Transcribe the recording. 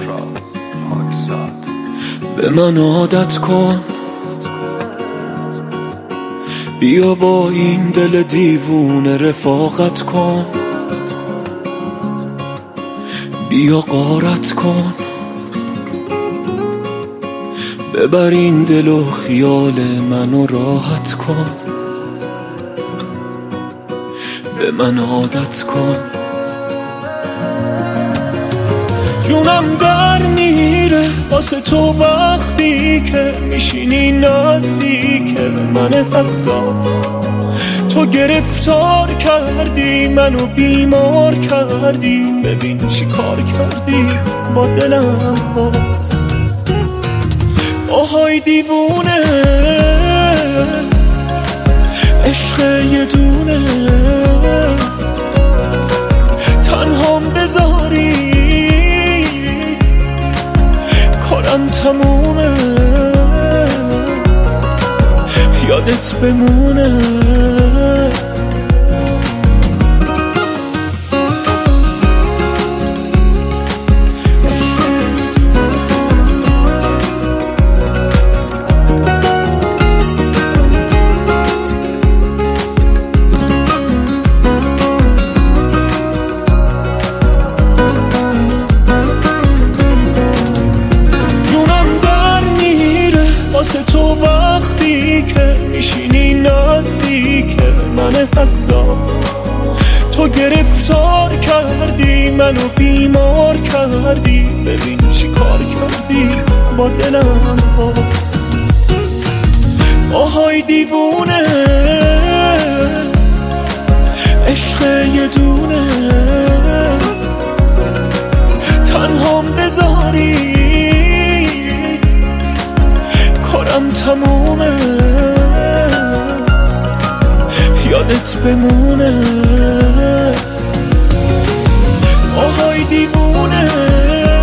به من عادت کن، بیا با این دل دیوونه رفاقت کن، بیا غارت کن، ببر این دل و خیال منو راحت کن، به من عادت کن. جونم در میره واسه تو وقتی که میشینی نزدیک من حساس. تو گرفتار کردی منو بیمار کردی، ببین چی کار کردی با دلم باز. آهای دیوونه عشق یه دونه، تنهام بذاری کارم تمومه، یادت بمونه. واسه تو وقتی که میشینی نزدیک من حساس. تو گرفتار کردی منو بیمار کردی، ببین چی کار کردی با دلم باز. آهای دیوونه عشق یه دونه، تنهام بذاری کارم تمومه، یادت بمونه. آهای دیوونه